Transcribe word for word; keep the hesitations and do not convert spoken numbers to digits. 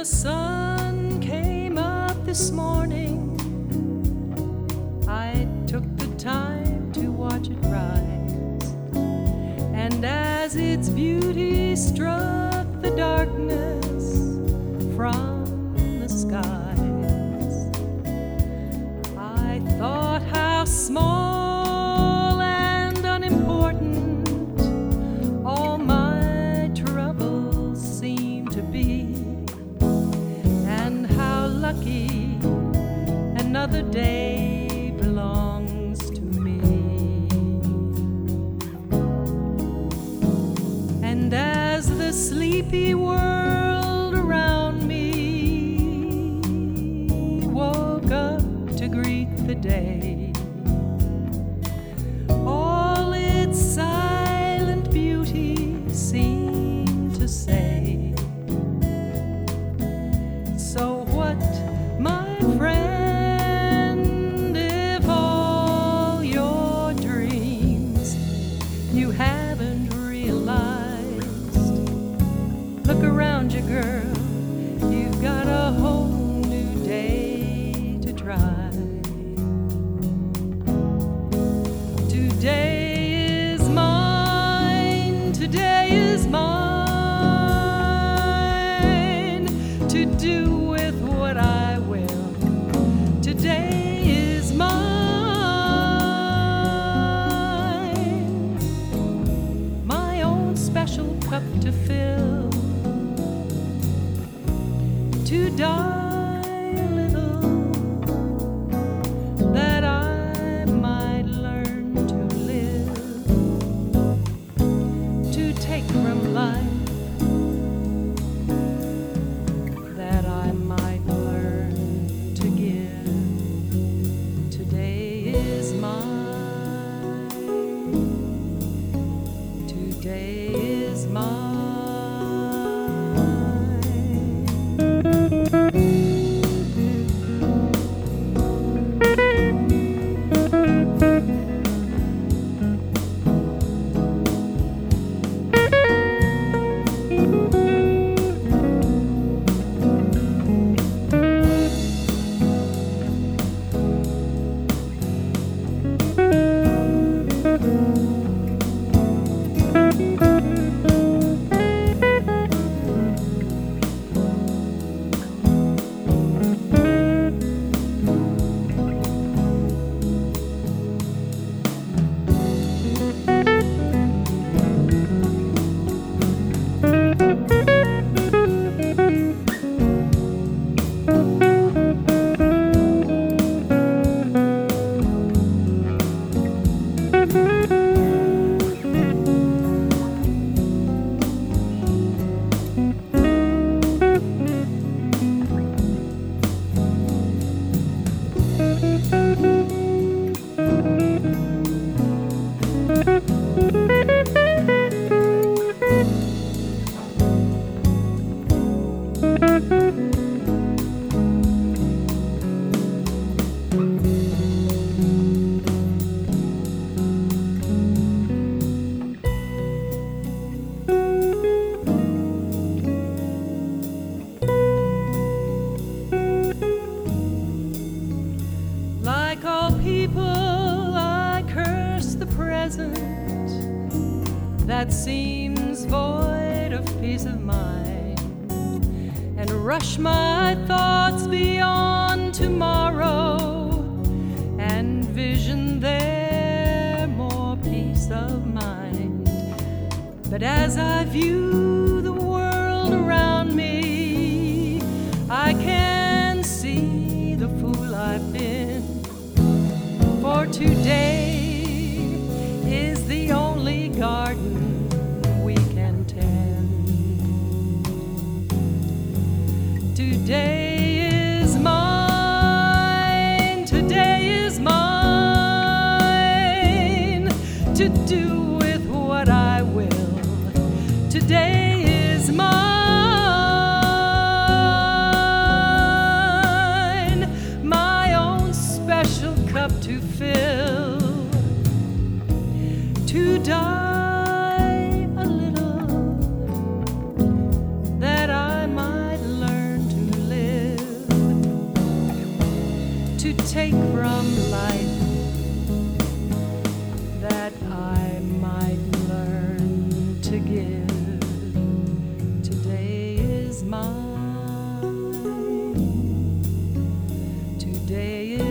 the sun came up this morning, I took the time to watch it rise. And as its beauty struck the darkness from the skies, I thought how small and unimportant all my troubles seem to be, and how lucky another day belongs to me. And as the sleepy world around me woke up to greet the day, all its silent beauty seemed to say, so what, my friend, if all your dreams you haven't realized? Look around you, girl, you've got a whole new day to try. Today is mine, today is mine, to do with what I will. Today is mine, my own special cup to fill, to die a little, that I might learn to live, to take from life, that I might learn to give. Today is mine, today is mine. Like all people, I curse the present that seems void of peace of mind, and rush my thoughts beyond tomorrow and vision there more peace of mind. But as I view the world around me, I can see the fool I've been. For today is the only garden we can tend. Today is mine, today is mine, to do with what I will. Today is mine, my own special cup to fill, to die a little, that I might learn to to take from life that I might learn to give. Today is mine. Today